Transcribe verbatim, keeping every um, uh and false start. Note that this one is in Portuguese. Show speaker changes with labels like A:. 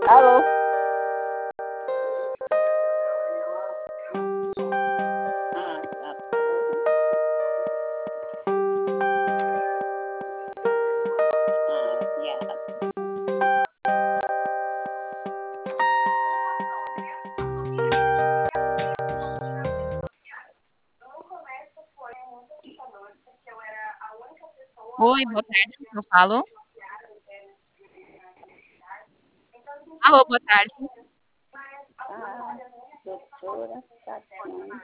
A: Alô? Ah, tá. Ah, yeah.
B: Oi, boa tarde, com quem eu falo? Alô, boa tarde.
A: Ah, doutora Tatiana.